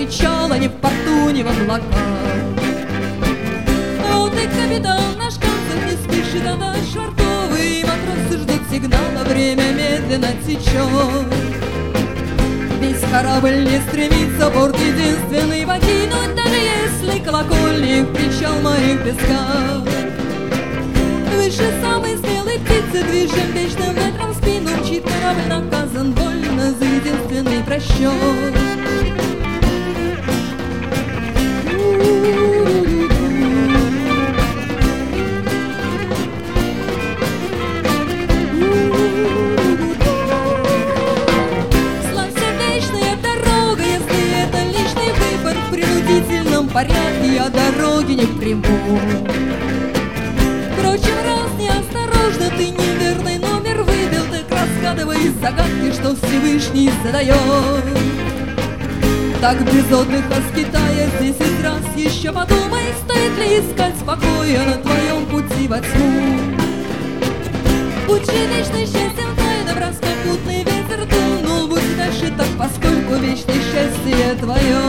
причала, ни в порту, ни в облаках. Вот и капитан наш Канцев не спешит отдать швартовый, матросы ждут сигнала, время медленно течет. Весь корабль не стремится борт единственный покинуть, даже если колокольник причал в моих песках. Выше самой смелой птицы движем вечным ветром в спину, мчит корабль наказан больно за единственный просчет. Славсердечная дорога, если это личный выбор, в принудительном порядке я дороги не приму. Впрочем, раз неосторожно ты неверный номер выбил, так разгадывай загадки, что Всевышний задает. Так без отдыха скитаясь 10 раз, еще подумай, стоит ли искать спокоя на твоем пути во тьму. Будь же вечно счастьем тайным, раз попутный ветер дунул, будь дальше так, поскольку вечное счастье твое.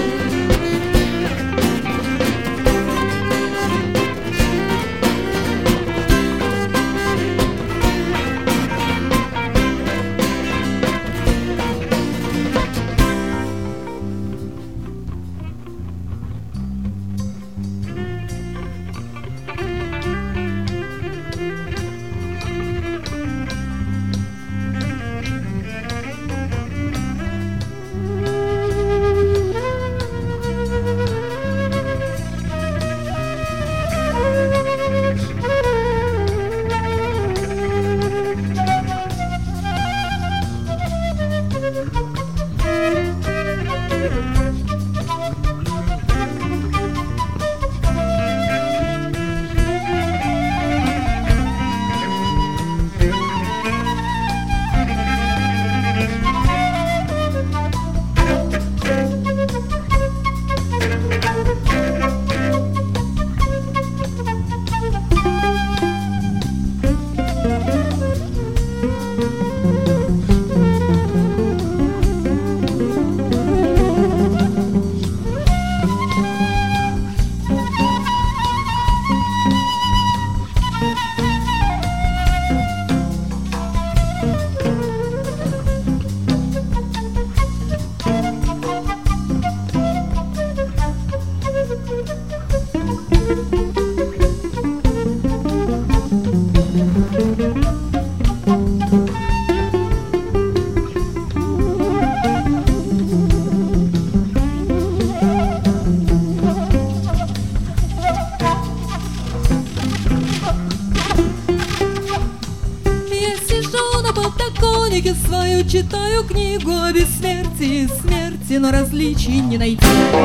Свою читаю книгу о бессмертии и смерти, но различий не найти.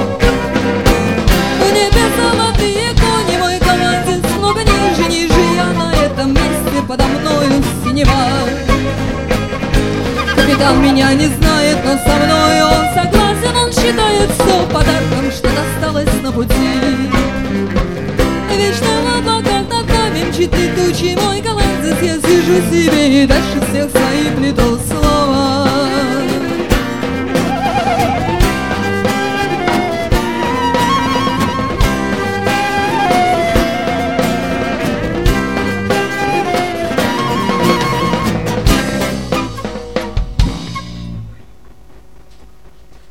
В небе золотые кони, мой голландец много ниже, ниже я на этом месте, подо мною синева. Капитан меня не знает, но со мной он согласен, он считает все подарком, что досталось на пути. Вечно в облаках над нами мчит летучий мой голландец, я сижу себе и дальше всех свои плету слова.